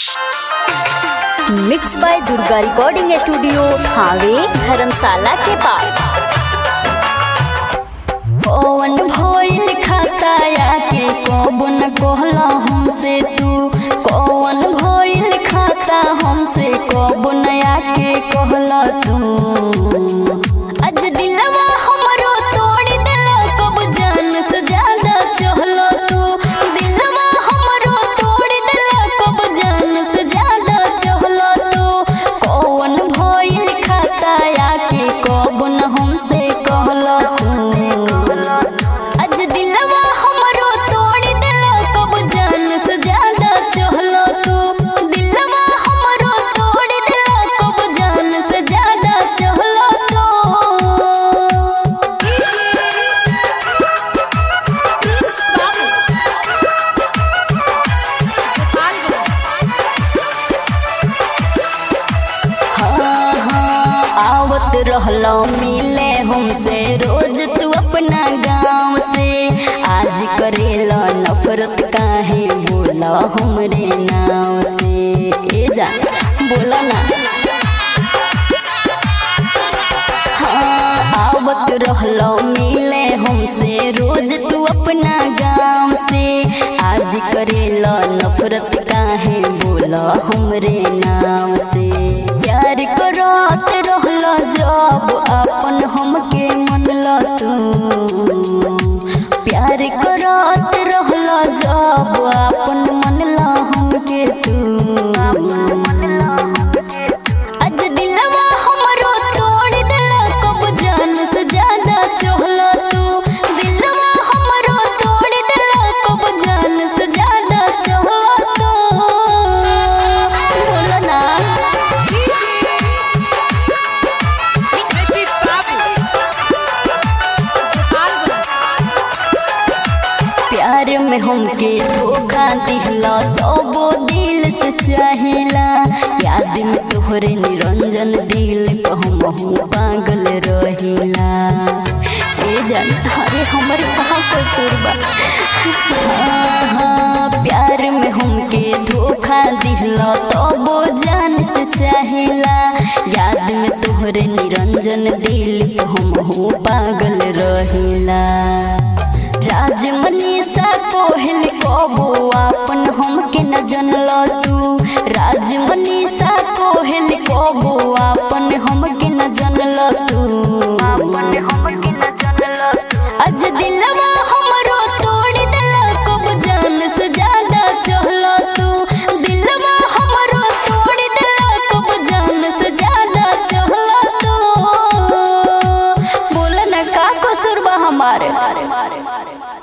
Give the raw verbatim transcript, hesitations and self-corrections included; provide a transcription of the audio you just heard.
Mix by Durga recording studio हावे धर्मशाला के पास। कौन भइल खाता के कब न कहला हमसे तू, कौन भइल खाता हमसे कब न आके कहला तू। आज दिलवा हमरो तोड़ देला कब जान से ज्यादा चाहला तू, दिलवा हमरो तोड़ देला कब जान से ज्यादा चाहला तू। कौन भइल खाता के कब न हमसे कहला तू, आज दिलवा हमरो तोड़ देला कब जान से ज्यादा चाहला तू, दिलवा हमरो तोड़ देला कब जान से ज्यादा चाहला तू। हाँ हाँ आवत रहलो मिले हमसे रोज तू अपना गाँव से, आज करेला नफरत काहे बोला हमरे नाम से। ए जा बोला ना। हाँ आवत रहलो मिले हमसे रोज तू अपना गाँव से, आज करेला नफरत काहे बोला हमरे नाम से। प्यार करत रहला जब अपन हमके मनला तू, प्यार करत रहला जब अपन मनला हमके तू। आज दिलवा हमरो तोड़ देला कब जान से ज्यादा चाहला तू, दिलवा हमरो तोड़ देला कब जान से ज्यादा चाहला तू। बोला ना। प्यार में हमके धोखा दिहला तो वो दिल से चाहिला, याद में तोहरे निरंजन दिल को हम पागल रहिला। ए जान अरे हमारे कहाँ कसूर बा। हाँ हाँ प्यार में हमके धोखा दिहला तो वो जान से चाहिला, याद में तोहरे निरंजन दिल को हम पागल रहिला। राज मनीषा कोहल कबो अपन हमके न जनला तू, राज मनीषा कोहल कबो अपन हमके न जनला तू, अपन हमके न जनला तू। आज दिलवा हमरो तोड़ देला कब जान से ज्यादा चाहला तू, दिलवा हमरो तोड़ देला कब जान से ज्यादा चाहला तू। बोला ना का कसूर बा हमारे।